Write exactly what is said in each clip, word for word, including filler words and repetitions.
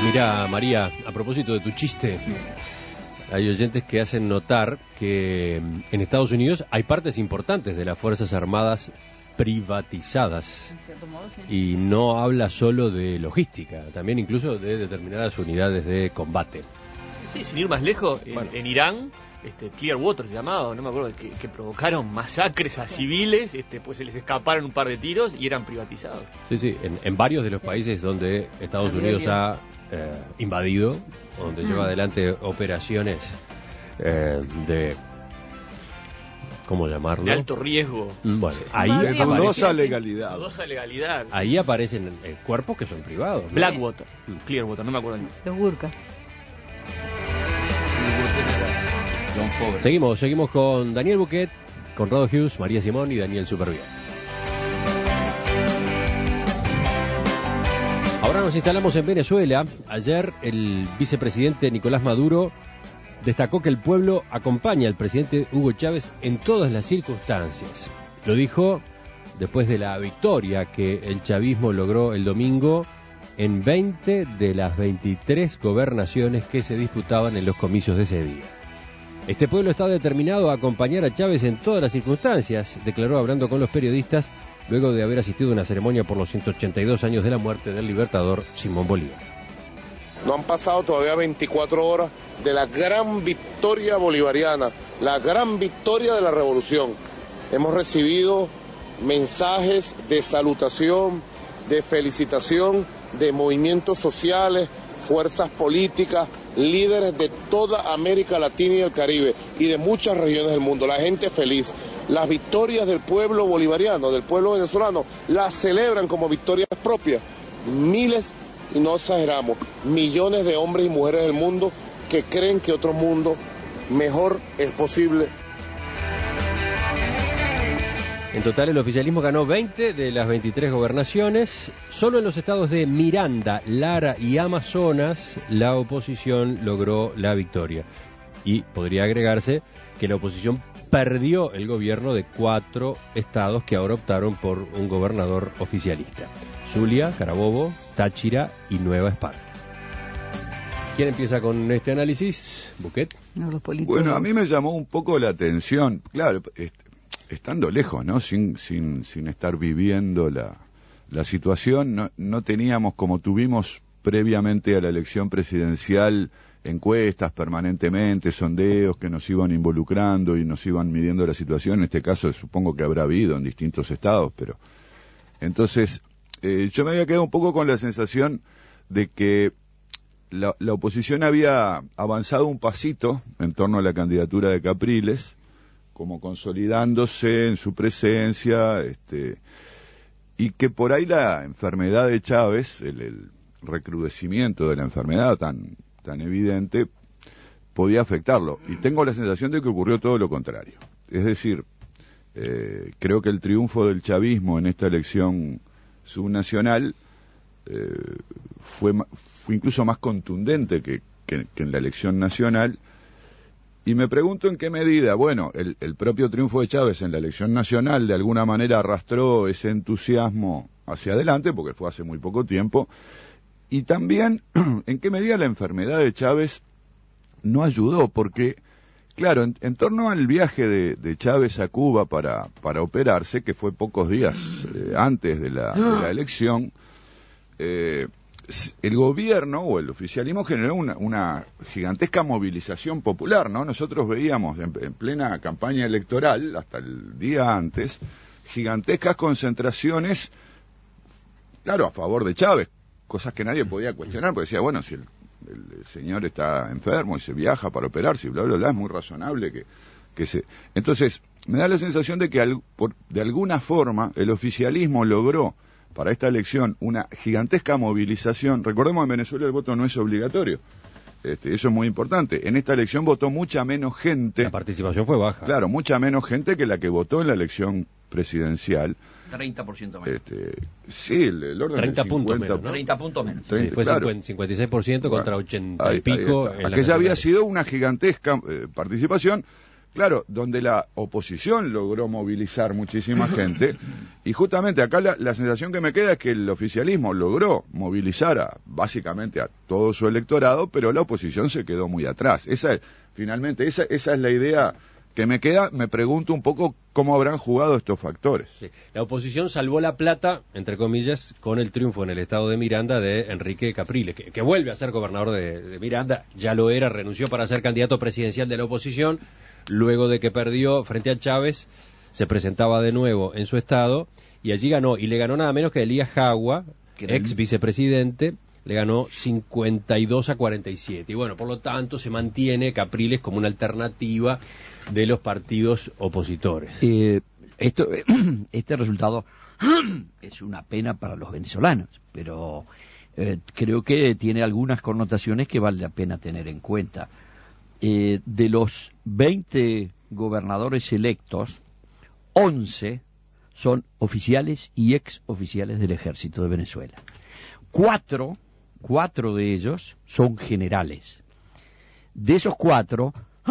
Mirá, María, a propósito de tu chiste, hay oyentes que hacen notar que en Estados Unidos hay partes importantes de las Fuerzas Armadas privatizadas. En cierto modo, sí. Y no habla solo de logística, también incluso de determinadas unidades de combate. Sí, sí, sin ir más lejos, en, Bueno. en Irán, este, Clearwater se llamaba, no me acuerdo, que, que provocaron masacres a civiles, este, pues se les escaparon un par de tiros y eran privatizados. Sí, sí, en, en varios de los países donde Estados Unidos ha eh, invadido, donde Mm. lleva adelante operaciones eh, de... ¿Cómo llamarlo? De alto riesgo, Mm, Bueno, Sí. ahí, Madre De mía, dudosa sí. legalidad. dudosa legalidad. ahí aparecen eh, cuerpos que son privados, ¿no? Blackwater, Mm. Clearwater, no me acuerdo el nombre. Los Gurkhas. John Foger. Seguimos, seguimos con Daniel Buquet, Conrado Hughes, María Simón y Daniel Supervión. Ahora nos instalamos en Venezuela. Ayer el vicepresidente Nicolás Maduro destacó que el pueblo acompaña al presidente Hugo Chávez en todas las circunstancias. Lo dijo después de la victoria que el chavismo logró el domingo en veinte de las veintitrés gobernaciones que se disputaban en los comicios de ese día. Este pueblo está determinado a acompañar a Chávez en todas las circunstancias, declaró hablando con los periodistas luego de haber asistido a una ceremonia por los ciento ochenta y dos años de la muerte del libertador Simón Bolívar. No han pasado todavía veinticuatro horas de la gran victoria bolivariana, la gran victoria de la revolución. Hemos recibido mensajes de salutación, de felicitación de movimientos sociales, fuerzas políticas, líderes de toda América Latina y el Caribe y de muchas regiones del mundo. La gente feliz. Las victorias del pueblo bolivariano, del pueblo venezolano, las celebran como victorias propias. Miles, y no exageramos, millones de hombres y mujeres del mundo que creen que otro mundo mejor es posible. En total, el oficialismo ganó veinte de las veintitrés gobernaciones. Solo en los estados de Miranda, Lara y Amazonas, la oposición logró la victoria. Y podría agregarse que la oposición perdió el gobierno de cuatro estados que ahora optaron por un gobernador oficialista: Zulia, Carabobo, Táchira y Nueva Esparta. ¿Quién empieza con este análisis? ¿Buquet? No, los políticos. Bueno, a mí me llamó un poco la atención, claro, est- estando lejos, ¿no? Sin, sin, sin estar viviendo la, la situación, no, no teníamos, como tuvimos previamente a la elección presidencial, encuestas permanentemente, sondeos que nos iban involucrando y nos iban midiendo la situación. En este caso supongo que habrá habido en distintos estados, pero entonces eh, yo me había quedado un poco con la sensación de que la, la oposición había avanzado un pasito en torno a la candidatura de Capriles, como consolidándose en su presencia, este, y que por ahí la enfermedad de Chávez, el, el recrudecimiento de la enfermedad tan tan evidente, podía afectarlo. Y tengo la sensación de que ocurrió todo lo contrario. Es decir, eh, creo que el triunfo del chavismo en esta elección subnacional eh, fue, fue incluso más contundente que, que, que en la elección nacional. Y me pregunto en qué medida, bueno, el, el propio triunfo de Chávez en la elección nacional de alguna manera arrastró ese entusiasmo hacia adelante, porque fue hace muy poco tiempo. Y también, ¿en qué medida la enfermedad de Chávez no ayudó? Porque, claro, en, en torno al viaje de, de Chávez a Cuba para, para operarse, que fue pocos días eh, antes de la, de la elección, eh, el gobierno o el oficialismo generó una, una gigantesca movilización popular, ¿no? Nosotros veíamos en, en plena campaña electoral, hasta el día antes, gigantescas concentraciones, claro, a favor de Chávez, cosas que nadie podía cuestionar, porque decía, bueno, si el, el señor está enfermo y se viaja para operarse y bla, bla, bla, es muy razonable que, que se... Entonces, me da la sensación de que al, por, de alguna forma el oficialismo logró para esta elección una gigantesca movilización. Recordemos, en Venezuela el voto no es obligatorio. Este, eso es muy importante. En esta elección votó mucha menos gente. La participación fue baja. Claro, mucha menos gente que la que votó en la elección presidencial. treinta por ciento menos. Este, sí, el, el orden treinta del puntos cincuenta, menos, ¿no? treinta puntos menos. Sí, fue claro. cincuenta y seis por ciento contra Bueno, ochenta ahí- y pico. ahí está. En la Aquella había nacional. sido una gigantesca eh, participación claro, donde la oposición logró movilizar muchísima gente, y justamente acá la, la sensación que me queda es que el oficialismo logró movilizar a, básicamente a todo su electorado, pero la oposición se quedó muy atrás. Esa, finalmente, esa, esa es la idea que me queda. Me pregunto un poco cómo habrán jugado estos factores. Sí. La oposición salvó la plata, entre comillas, con el triunfo en el estado de Miranda de Enrique Capriles, que, que vuelve a ser gobernador de, de Miranda. Ya lo era, renunció para ser candidato presidencial de la oposición. Luego de que perdió frente a Chávez, se presentaba de nuevo en su estado y allí ganó. Y le ganó nada menos que Elías Jagua, ex vicepresidente, le ganó cincuenta y dos a cuarenta y siete. Y bueno, por lo tanto, se mantiene Capriles como una alternativa de los partidos opositores. Eh, esto, este resultado es una pena para los venezolanos, pero eh, creo que tiene algunas connotaciones que vale la pena tener en cuenta. Eh, de los veinte gobernadores electos, once son oficiales y ex oficiales del ejército de Venezuela. Cuatro, cuatro de ellos son generales. De esos cuatro,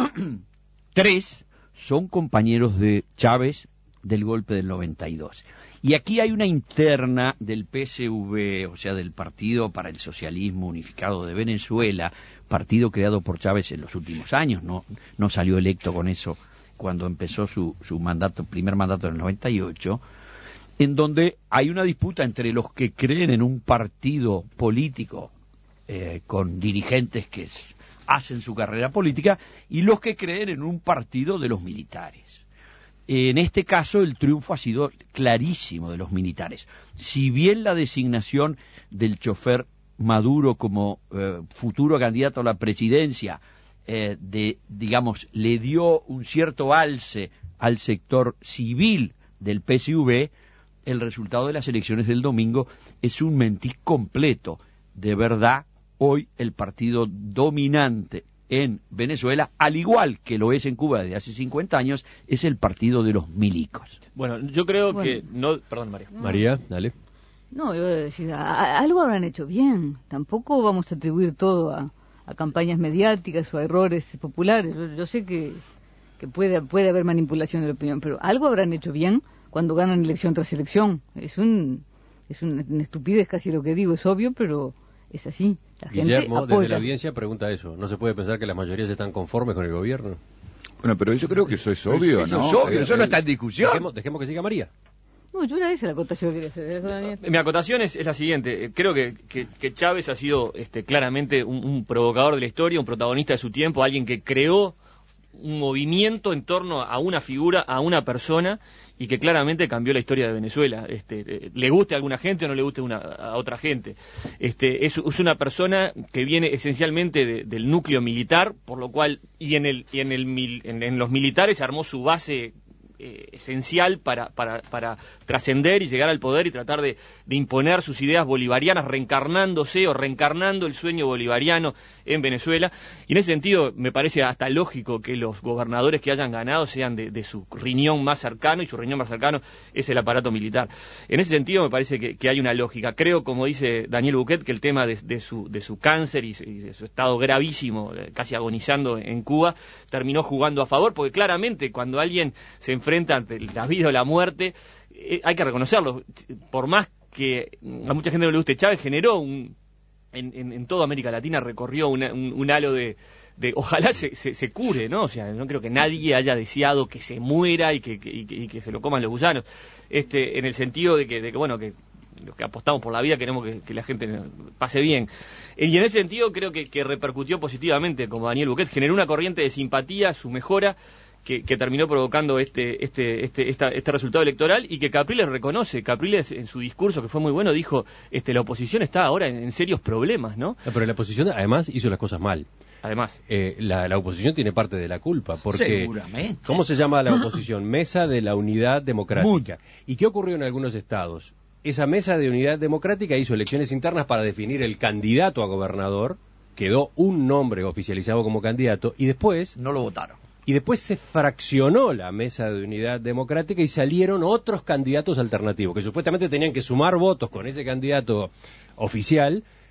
tres son compañeros de Chávez del golpe del noventa y dos. Y aquí hay una interna del P S V, o sea, del Partido para el Socialismo Unificado de Venezuela, partido creado por Chávez en los últimos años, no, no salió electo con eso cuando empezó su, su mandato, primer mandato en el noventa y ocho, en donde hay una disputa entre los que creen en un partido político eh, con dirigentes que es, hacen su carrera política y los que creen en un partido de los militares. En este caso el triunfo ha sido clarísimo de los militares. Si bien la designación del chofer Maduro como eh, futuro candidato a la presidencia, eh, de, digamos, le dio un cierto alce al sector civil del P S V, el resultado de las elecciones del domingo es un mentís completo. De verdad, hoy el partido dominante en Venezuela, al igual que lo es en Cuba desde hace cincuenta años, es el partido de los milicos. Bueno, yo creo bueno. que... no Perdón, María. No. María, dale. No, yo voy a decir, a, a, algo habrán hecho bien. Tampoco vamos a atribuir todo a, a campañas mediáticas o a errores populares. Yo, yo sé que, que puede, puede haber manipulación de la opinión, pero algo habrán hecho bien cuando ganan elección tras elección. Es un es una, una estupidez casi lo que digo, es obvio, pero es así. La Guillermo, gente apoya. desde la audiencia pregunta eso. ¿No se puede pensar que las mayorías están conformes con el gobierno? Bueno, pero yo creo que eso es obvio, eso ¿no? es obvio, Eh, eso no está en discusión. Dejemos, dejemos que siga María. No, yo era esa la acotación que quería hacer. Daniel. Mi acotación es, es la siguiente. Creo que, que, que Chávez ha sido este, claramente un, un provocador de la historia, un protagonista de su tiempo, alguien que creó un movimiento en torno a una figura, a una persona, y que claramente cambió la historia de Venezuela. Este, eh, le guste a alguna gente o no le guste una, a otra gente. Este, es, es una persona que viene esencialmente de, del núcleo militar, por lo cual, y en, el, y en, el, en, en los militares armó su base eh, esencial para, para, para trascender y llegar al poder y tratar de, de imponer sus ideas bolivarianas, reencarnándose o reencarnando el sueño bolivariano en Venezuela. Y en ese sentido me parece hasta lógico que los gobernadores que hayan ganado sean de, de su riñón más cercano, y su riñón más cercano es el aparato militar. En ese sentido me parece que, que hay una lógica. Creo, como dice Daniel Bouquet, que el tema de, de, su, de su cáncer y, y de su estado gravísimo, casi agonizando en Cuba, terminó jugando a favor, porque claramente cuando alguien se enfrenta ante la vida o la muerte, eh, hay que reconocerlo. Por más que a mucha gente no le guste, Chávez generó un... En, en, en toda América Latina recorrió una, un, un halo de, de ojalá se, se, se cure, ¿no? O sea, no creo que nadie haya deseado que se muera y que, que, y que, y que se lo coman los gusanos, este, en el sentido de que, de que bueno, que los que apostamos por la vida queremos que, que la gente pase bien. Y en ese sentido creo que, que repercutió positivamente, como Daniel Bouquet, generó una corriente de simpatía, su mejora, Que, que terminó provocando este este este esta, este resultado electoral, y que Capriles reconoce. Capriles, en su discurso, que fue muy bueno, dijo, este la oposición está ahora en, en serios problemas, ¿no? No, pero la oposición además hizo las cosas mal. Además, eh, la, la oposición tiene parte de la culpa, porque Seguramente. ¿cómo se llama la oposición? Mesa de la Unidad Democrática. ¿Y qué ocurrió en algunos estados? Esa Mesa de Unidad Democrática hizo elecciones internas para definir el candidato a gobernador, quedó un nombre oficializado como candidato, y después No lo votaron. Y después se fraccionó la Mesa de Unidad Democrática y salieron otros candidatos alternativos, que supuestamente tenían que sumar votos con ese candidato oficial,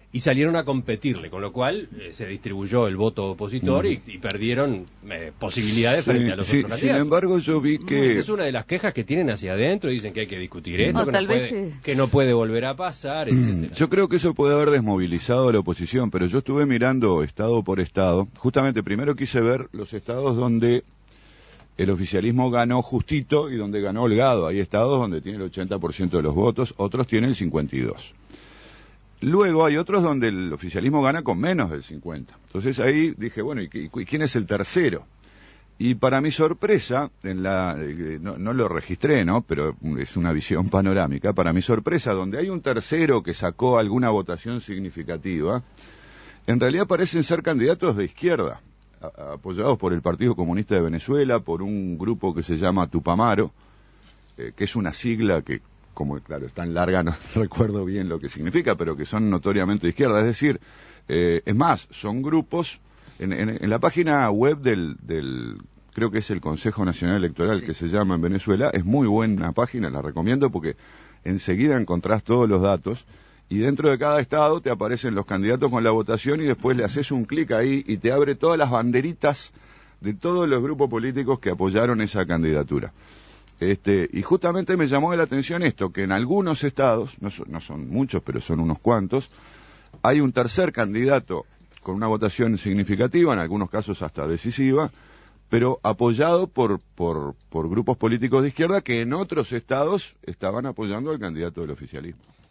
y salieron a competirle, con lo cual eh, se distribuyó el voto opositor Mm. y, y perdieron eh, posibilidades Sí, frente a los sí, otros sin candidatos. embargo, yo vi que... Esa es una de las quejas que tienen hacia adentro, dicen que hay que discutir esto, No, que, tal no vez, puede, eh. que no puede volver a pasar, etcétera. Yo creo que eso puede haber desmovilizado a la oposición, pero yo estuve mirando estado por estado. Justamente primero quise ver los estados donde el oficialismo ganó justito y donde ganó holgado. Hay estados donde tiene el ochenta por ciento de los votos, otros tienen el cincuenta y dos por ciento. Luego hay otros donde el oficialismo gana con menos del cincuenta por ciento. Entonces ahí dije, bueno, ¿y, y quién es el tercero? Y para mi sorpresa, en la, eh, no, no lo registré, ¿no? Pero es una visión panorámica. Para mi sorpresa, donde hay un tercero que sacó alguna votación significativa, en realidad parecen ser candidatos de izquierda, a, apoyados por el Partido Comunista de Venezuela, por un grupo que se llama Tupamaro, eh, que es una sigla que, como claro, es tan larga, no recuerdo bien lo que significa, pero que son notoriamente de izquierda. Es decir, eh, es más, son grupos... En, en, en la página web del, del, creo que es el Consejo Nacional Electoral, sí, que se llama en Venezuela, es muy buena página, la recomiendo porque enseguida encontrás todos los datos y dentro de cada estado te aparecen los candidatos con la votación y después le haces un clic ahí y te abre todas las banderitas de todos los grupos políticos que apoyaron esa candidatura. Este, y justamente me llamó la atención esto, que en algunos estados, no son, no son muchos, pero son unos cuantos, hay un tercer candidato con una votación significativa, en algunos casos hasta decisiva, pero apoyado por, por, por grupos políticos de izquierda que en otros estados estaban apoyando al candidato del oficialismo.